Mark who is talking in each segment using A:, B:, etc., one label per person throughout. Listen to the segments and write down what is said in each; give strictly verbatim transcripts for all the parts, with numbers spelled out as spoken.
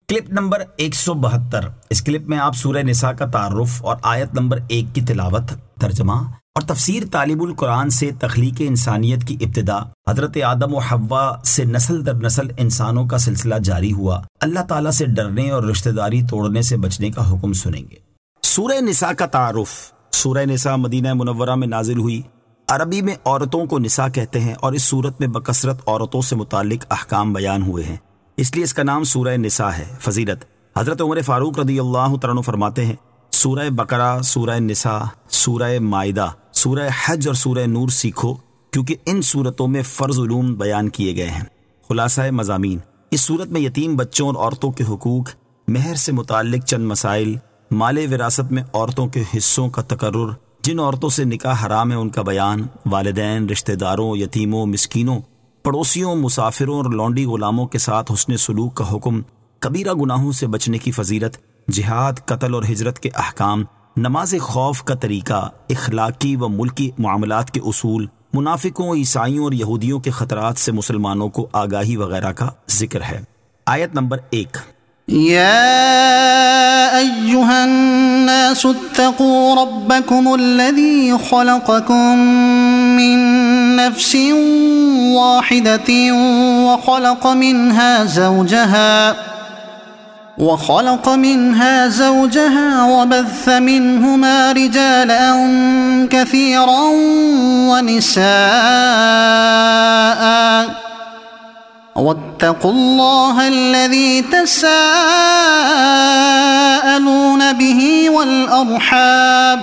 A: Clip number ایک سو بہتر۔ اس clip میں آپ سورہ نساء کا تعارف اور آیت نمبر ایک کی تلاوت، ترجمہ اور تفسیر طالب القرآن سے تخلیق انسانیت کی ابتدا، حضرت آدم و حوا سے نسل در نسل انسانوں کا سلسلہ جاری ہوا، اللہ تعالیٰ سے ڈرنے اور رشتہ داری توڑنے سے بچنے کا حکم سنیں گے۔ سورہ نساء کا تعارف۔ سورہ نساء مدینہ منورہ میں نازل ہوئی۔ عربی میں عورتوں کو نساء کہتے ہیں اور اس صورت میں بکثرت عورتوں سے متعلق احکام بیان ہوئے ہیں، اس لیے اس کا نام سورہ نساء ہے۔ فضیلت: حضرت عمر فاروق رضی اللہ تعالیٰ عنہ فرماتے ہیں، سورہ بقرہ، سورہ نساء، سورہ مائدہ، سورہ حج اور سورہ نور سیکھو، کیونکہ ان صورتوں میں فرض علوم بیان کیے گئے ہیں۔ خلاصہ مضامین: اس صورت میں یتیم بچوں اور عورتوں کے حقوق، مہر سے متعلق چند مسائل، مال وراثت میں عورتوں کے حصوں کا تقرر، جن عورتوں سے نکاح حرام ہے ان کا بیان، والدین، رشتہ داروں، یتیموں، مسکینوں، پڑوسیوں، مسافروں اور لونڈی غلاموں کے ساتھ حسن سلوک کا حکم، کبیرہ گناہوں سے بچنے کی فضیلت، جہاد، قتل اور ہجرت کے احکام، نماز خوف کا طریقہ، اخلاقی و ملکی معاملات کے اصول، منافقوں، عیسائیوں اور یہودیوں کے خطرات سے مسلمانوں کو آگاہی وغیرہ کا ذکر ہے۔ آیت نمبر ایک۔
B: يا أيها الناس اتقوا ربكم الذي خلقكم من نفس واحدة وخلق منها زوجها وخلق منها زوجها وبث منهما رجالا كثيرا ونساء واتقوا الله الذي تساءلون به والأرحام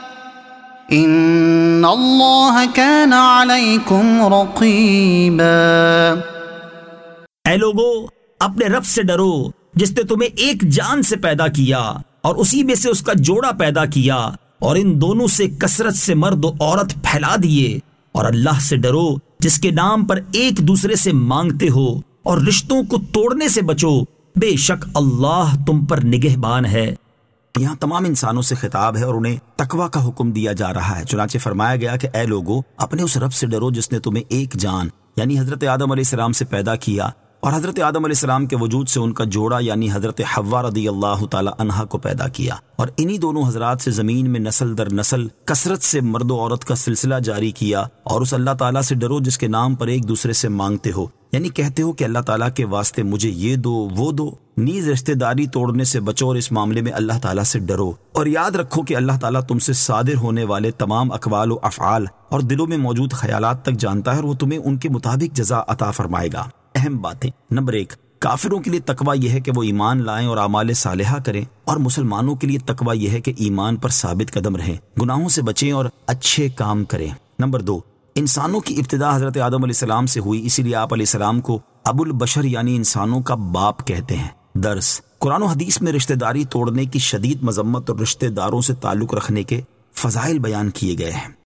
B: إن الله كان عليكم رقيبا۔
A: اے لوگو، اپنے رب سے ڈرو جس نے تمہیں ایک جان سے پیدا کیا اور اسی میں سے اس کا جوڑا پیدا کیا، اور ان دونوں سے کثرت سے مرد و عورت پھیلا دیے، اور اللہ سے ڈرو جس کے نام پر ایک دوسرے سے مانگتے ہو، اور رشتوں کو توڑنے سے بچو، بے شک اللہ تم پر نگہبان ہے۔ یہاں تمام انسانوں سے خطاب ہے اور انہیں تقوی کا حکم دیا جا رہا ہے۔ چنانچہ فرمایا گیا کہ اے لوگو، اپنے اس رب سے ڈرو جس نے تمہیں ایک جان یعنی حضرت آدم علیہ السلام سے پیدا کیا، اور حضرت آدم علیہ السلام کے وجود سے ان کا جوڑا یعنی حضرت حوا رضی اللہ تعالی عنہا کو پیدا کیا، اور انہی دونوں حضرات سے زمین میں نسل در نسل کثرت سے مرد و عورت کا سلسلہ جاری کیا، اور اس اللہ تعالیٰ سے ڈرو جس کے نام پر ایک دوسرے سے مانگتے ہو، یعنی کہتے ہو کہ اللہ تعالیٰ کے واسطے مجھے یہ دو وہ دو، نیز رشتہ داری توڑنے سے بچو اور اس معاملے میں اللہ تعالیٰ سے ڈرو، اور یاد رکھو کہ اللہ تعالیٰ تم سے صادر ہونے والے تمام اقوال و افعال اور دلوں میں موجود خیالات تک جانتا ہے، اور وہ تمہیں ان کے مطابق جزا عطا فرمائے گا۔ اہم باتیں: نمبر ایک، کافروں کے لیے تقوی یہ ہے کہ وہ ایمان لائیں اور اعمال صالحہ کریں، اور مسلمانوں کے لیے تقوی یہ ہے کہ ایمان پر ثابت قدم رہیں، گناہوں سے بچیں اور اچھے کام کریں۔ نمبر دو، انسانوں کی ابتدا حضرت آدم علیہ السلام سے ہوئی، اسی لیے آپ علیہ السلام کو ابو البشر یعنی انسانوں کا باپ کہتے ہیں۔ درس: قرآن و حدیث میں رشتہ داری توڑنے کی شدید مذمت اور رشتہ داروں سے تعلق رکھنے کے فضائل بیان کیے گئے ہیں۔